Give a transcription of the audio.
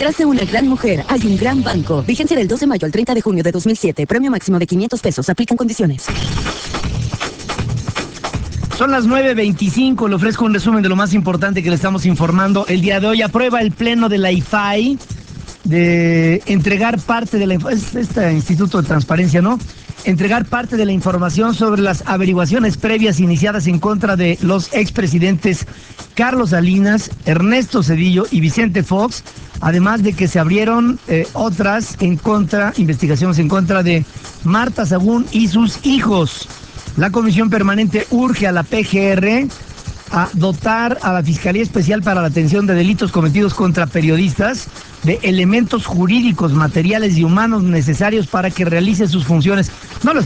Detrás de una gran mujer hay un gran banco. Vigencia del 12 de mayo al 30 de junio de 2007. Premio máximo de 500 pesos. Aplican condiciones. Son las 9:25, le ofrezco un resumen de lo más importante que le estamos informando. El día de hoy aprueba el pleno de la IFAI de entregar parte de la... este Instituto de Transparencia, ¿no? Entregar parte de la información sobre las averiguaciones previas iniciadas en contra de los expresidentes Carlos Salinas, Ernesto Zedillo y Vicente Fox, además de que se abrieron investigaciones en contra de Marta Sagún y sus hijos. La Comisión Permanente urge a la PGR a dotar a la Fiscalía Especial para la Atención de Delitos Cometidos contra Periodistas de elementos jurídicos, materiales y humanos necesarios para que realice sus funciones. No lo